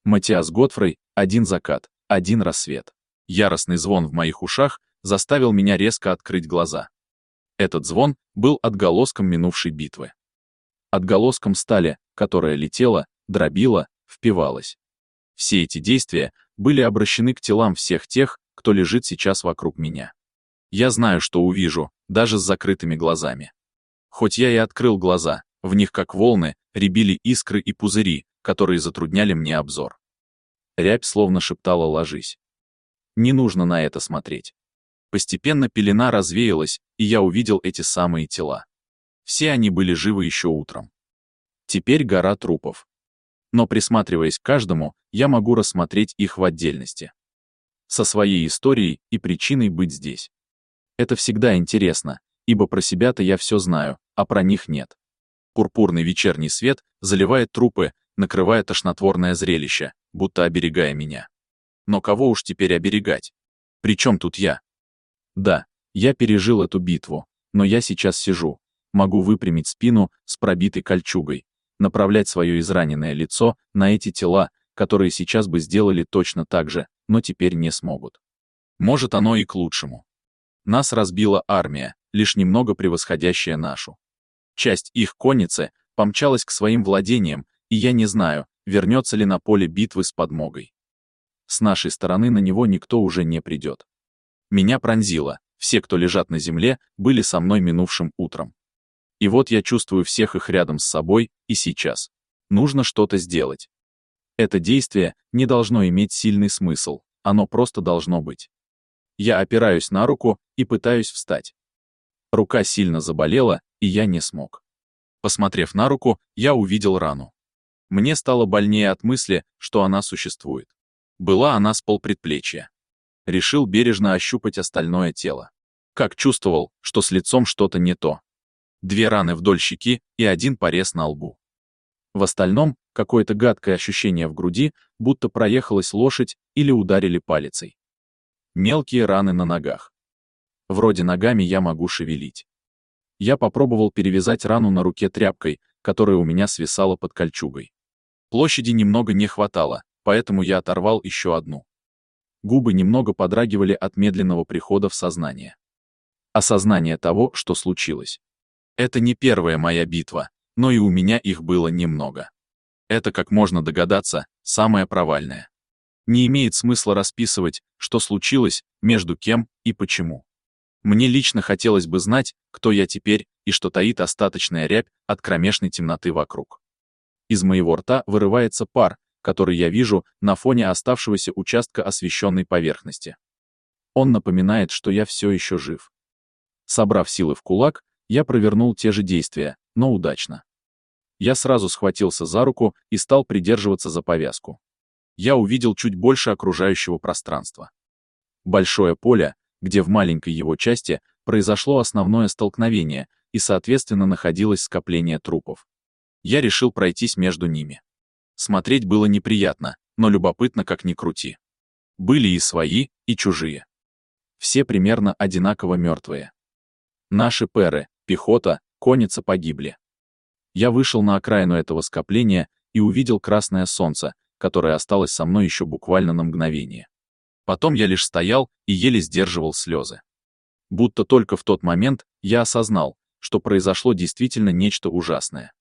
Матиас Готфрей, один закат, один рассвет. Яростный звон в моих ушах заставил меня резко открыть глаза. Этот звон был отголоском минувшей битвы. Отголоском стали, которая летела, дробила, впивалась. Все эти действия были обращены к телам всех тех, кто лежит сейчас вокруг меня. Я знаю, что увижу, даже с закрытыми глазами. Хоть я и открыл глаза, в них как волны рябили искры и пузыри, которые затрудняли мне обзор. Рябь словно шептала: «Ложись». Не нужно на это смотреть. Постепенно пелена развеялась, и я увидел эти самые тела. Все они были живы еще утром. Теперь гора трупов. Но присматриваясь к каждому, я могу рассмотреть их в отдельности. Со своей историей и причиной быть здесь. Это всегда интересно, ибо про себя-то я все знаю, а про них нет. Пурпурный вечерний свет заливает трупы, накрывая тошнотворное зрелище, будто оберегая меня. Но кого уж теперь оберегать? Причем тут я? Да, я пережил эту битву, но я сейчас сижу, могу выпрямить спину с пробитой кольчугой, направлять свое израненное лицо на эти тела, которые сейчас бы сделали точно так же, но теперь не смогут. Может, оно и к лучшему. Нас разбила армия, лишь немного превосходящая нашу. Часть их конницы помчалась к своим владениям, и я не знаю, вернется ли на поле битвы с подмогой. С нашей стороны на него никто уже не придет. Меня пронзило, все, кто лежат на земле, были со мной минувшим утром. И вот я чувствую всех их рядом с собой, и сейчас. Нужно что-то сделать. Это действие не должно иметь сильный смысл, оно просто должно быть. Я опираюсь на руку и пытаюсь встать. Рука сильно заболела, и я не смог. Посмотрев на руку, я увидел рану. Мне стало больнее от мысли, что она существует. Была она с полпредплечья. Решил бережно ощупать остальное тело. Как чувствовал, что с лицом что-то не то. 2 раны вдоль щеки и 1 порез на лбу. В остальном, какое-то гадкое ощущение в груди, будто проехалась лошадь или ударили палицей. Мелкие раны на ногах. Вроде ногами я могу шевелить. Я попробовал перевязать рану на руке тряпкой, которая у меня свисала под кольчугой. Площади немного не хватало, поэтому я оторвал еще одну. Губы немного подрагивали от медленного прихода в сознание. Осознание того, что случилось. Это не первая моя битва, но и у меня их было немного. Это, как можно догадаться, самое провальное. Не имеет смысла расписывать, что случилось, между кем и почему. Мне лично хотелось бы знать, кто я теперь и что таит остаточная рябь от кромешной темноты вокруг. Из моего рта вырывается пар, который я вижу на фоне оставшегося участка освещенной поверхности. Он напоминает, что я все еще жив. Собрав силы в кулак, я провернул те же действия, но удачно. Я сразу схватился за руку и стал придерживаться за повязку. Я увидел чуть больше окружающего пространства. Большое поле, где в маленькой его части произошло основное столкновение и, соответственно, находилось скопление трупов. Я решил пройтись между ними. Смотреть было неприятно, но любопытно как ни крути. Были и свои, и чужие. Все примерно одинаково мертвые. Наши перы, пехота, конница погибли. Я вышел на окраину этого скопления и увидел красное солнце, которое осталось со мной еще буквально на мгновение. Потом я лишь стоял и еле сдерживал слезы. Будто только в тот момент я осознал, что произошло действительно нечто ужасное.